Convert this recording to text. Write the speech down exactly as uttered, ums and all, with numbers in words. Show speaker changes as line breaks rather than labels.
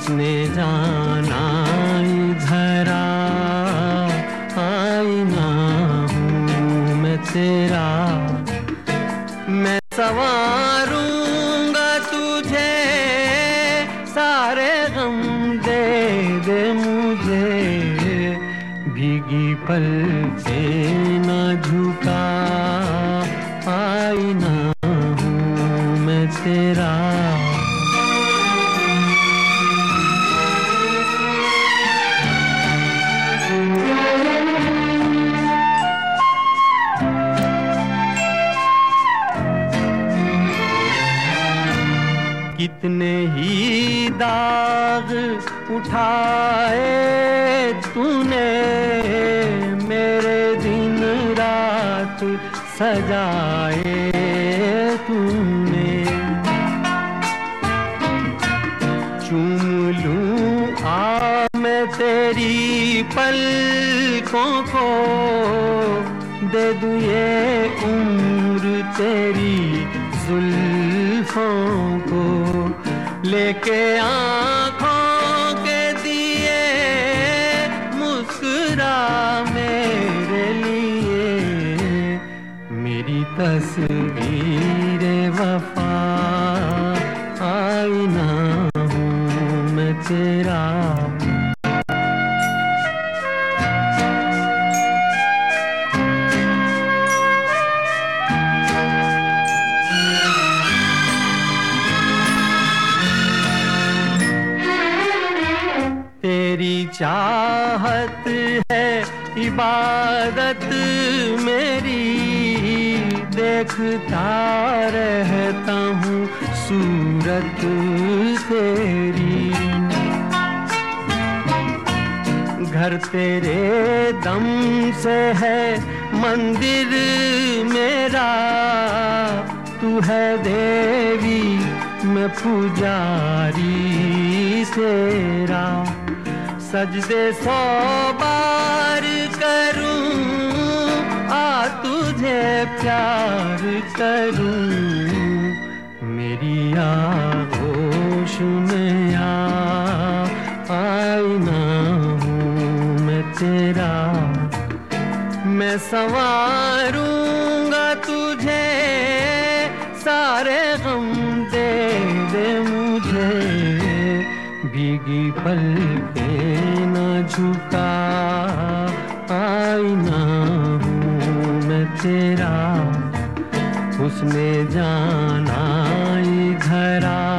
उसने जाना इधर आईना हूँ मैं तेरा, मैं संवारूंगा तुझे, सारे गम दे दे मुझे, भीगी पलकें न झुका, आईना हूँ मैं तेरा। कितने ही दाग उठाए तूने, मेरे दिन रात सजाए तूने, चूम लूं आ मैं तेरी पलकों को, दे दूं ये उम्र तेरी जुल्फों को, लेके आँखों के दिए मुस्कुरा मेरे लिए, मेरी तस्वीर वफा, आईना हूँ मैं तेरा। तेरी चाहत है इबादत मेरी, देखता रहता हूँ सूरत तेरी, घर तेरे दम से है मंदिर मेरा, तू है देवी मैं पुजारी तेरा, सजदे सौ बार करूं, आ तुझे प्यार करूं, मेरी आगोश में आ, आईना हूँ मैं तेरा, मैं संवारूंगा तुझे, सारे गम दे दे मुझे, भीगी पलकें न झुका, आईना हूँ मैं तेरा, उसने जाना इधर